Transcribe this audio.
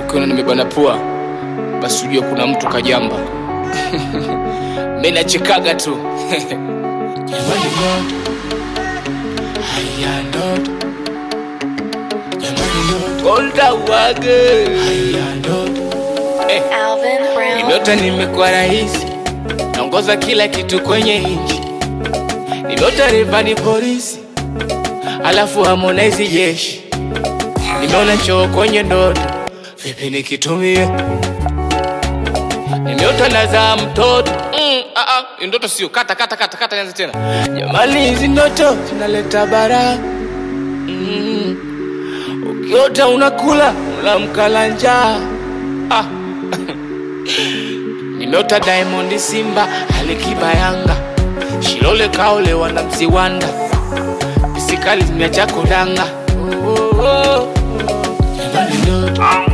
Ukiona nimebana pua, basi ujue kuna mtu kajamba. Mimi nachekaga tu. Jamani no. Haya no. Jamani no. Golda wage. Haya no. Alvin Brown. Nimeota nimekuwa rais, naongoza kila kitu kwenye nchi. Nimeota Rayvanny polisi, alafu Harmonize jeshi. Nimeona choo kwenye ndoto, vipi nikitumie? Nimeota nazaa mtoto. Ndoto sio kata nianze tena. Jamani hizi ndoto zinaleta bara. Ukiota unakula, unamkala njaa. Nimeota Diamond Simba, Alikiba Yanga, Shilole Kaole wana Mziwanda, Pisikali zimeacha kodanga. Jamani ndoto.